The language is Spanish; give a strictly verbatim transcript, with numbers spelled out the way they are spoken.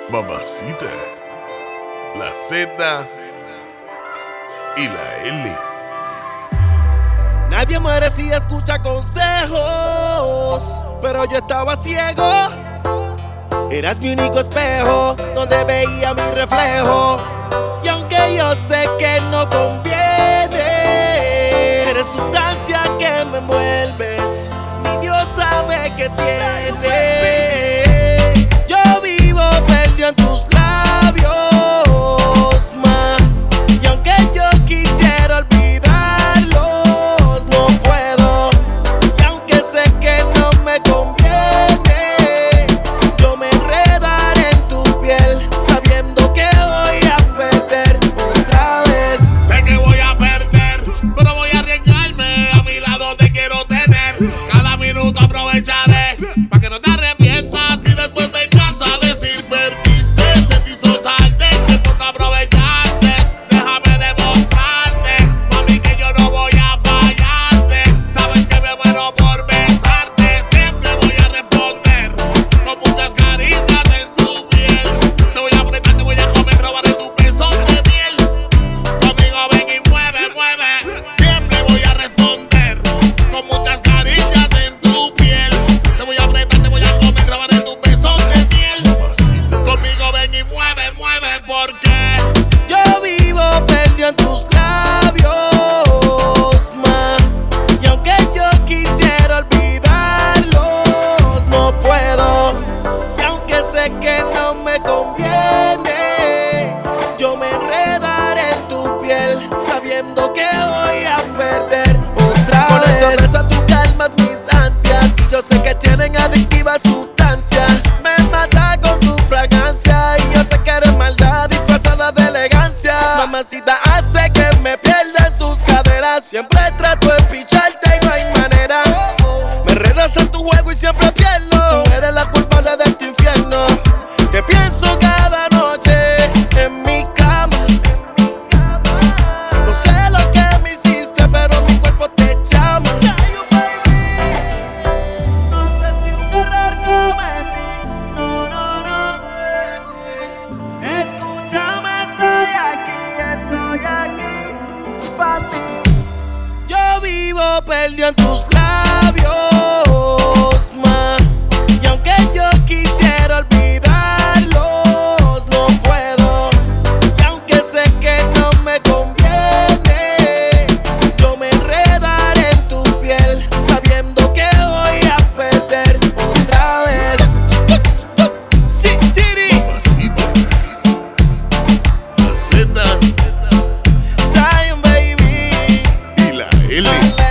Mamacita, la Z y la L. Nadie muere si escucha consejos, pero yo estaba ciego. Eras mi único espejo, donde veía mi reflejo. Y aunque yo sé que no conviene, eres sustancia que me envuelves. Mi Dios sabe que tiene. Yo vivo perdido en tus labios, ma. Y aunque yo quisiera olvidarlos, no puedo. Y aunque sé que no me conviene, yo me enredaré en tu piel, sabiendo que voy a perder otra vez. Sé que voy a perder, pero voy a arriesgarme. A mi lado te quiero tener. Cada minuto aprovecharé, pa' que no te arrepientas y después vengas a decir perdiste. Se te hizo tarde, que tú no aprovechaste. Déjame demostrarte, mami, que yo no voy a fallarte. Sabes que me muero por besarte. Siempre voy a responder con muchas caricias en tu piel. Te voy a apretar, te voy a comer, robaré tus besos de miel. Conmigo ven y mueve, mueve. Siempre voy a responder con muchas caricias en tu piel. Te voy a apretar, te voy a comer, robaré tus besos de miel. Conmigo ven y mueve, mueve, porque Yo vivo perdido en tus labios, ma. Y aunque yo quisiera olvidarlos, no puedo. Y aunque sé que no me conviene, yo me enredaré en tu piel, sabiendo que voy a perder otra Con vez. eso reza tú calmas mis ansias. Yo sé que tienen adictiva sustancia. Me mata con tu fragancia. Y yo sé que eres maldad disfrazada de elegancia. Mamacita hace que me pierda en sus caderas. Siempre trato de picharte y no hay manera. Me enredas en tu juego y siempre pierdo. Tú eres la culpable de este infierno. Te pienso cada noche en mi cama. No sé lo que me hiciste, pero mi cuerpo te llama. Yo vivo perdido en tus labios, ma. Y aunque yo quisiera olvidarlos, no puedo. Y aunque sé que no me conviene, yo me enredaré en tu piel, sabiendo que voy a perder otra vez. Sí, Tiri, Mamacita, la Z Zion, baby. y la L. La, la,